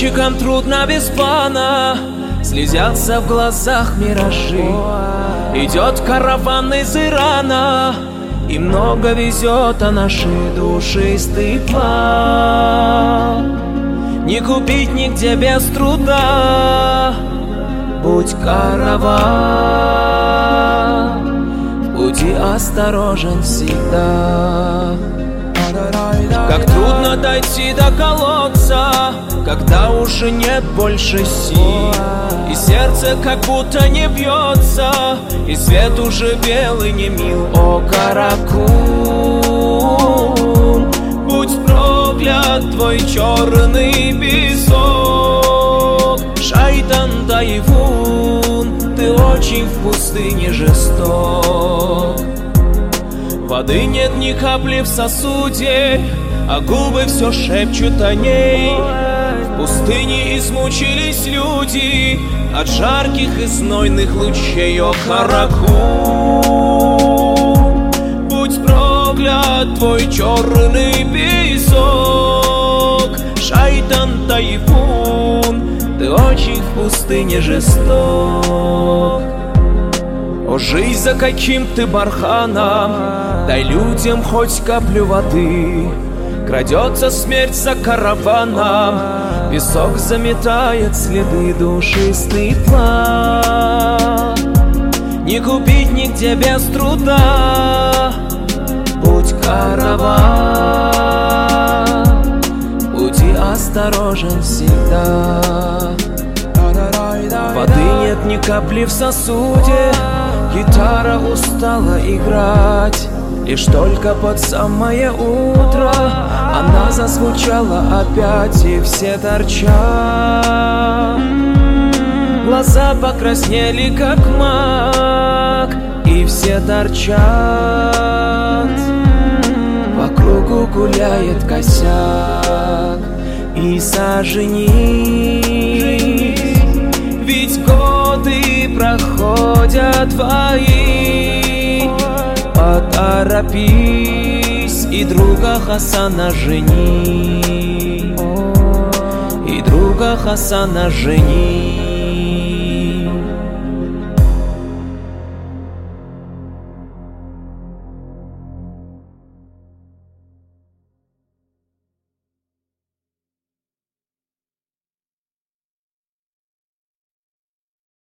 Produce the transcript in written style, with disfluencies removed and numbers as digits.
Летчикам трудно без плана, слезятся в глазах миражи. Идет караван из Ирана, и много везет, а наши души стыдно. Не купить нигде без труда, будь караван, в пути осторожен всегда. Как трудно дойти до колодца, когда уже нет больше сил, и сердце как будто не бьется, и свет уже белый не мил. О, Каракум, будь проклят твой черный песок. Шайтан Тайфун, ты очень в пустыне жесток. Воды нет ни капли в сосуде, а губы все шепчут о ней. В пустыне измучились люди от жарких и знойных лучей. О, Каракум, будь проклят твой черный песок. Шайтан Тайфун, ты очень в пустыне жесток. О, жизнь, за каким ты барханом, дай людям хоть каплю воды. Крадется смерть за караваном, песок заметает следы, душистый план. Не купить нигде без труда, будь караван, пути осторожен всегда. Воды нет ни капли в сосуде, гитара устала играть. Лишь только под самое утро она зазвучала опять, и все торчат. Глаза покраснели, как мак, и все торчат. По кругу гуляет косяк, и соженись, ведь годы проходят твои. Поторопись и друга Хасана жени, и друга Хасана жени.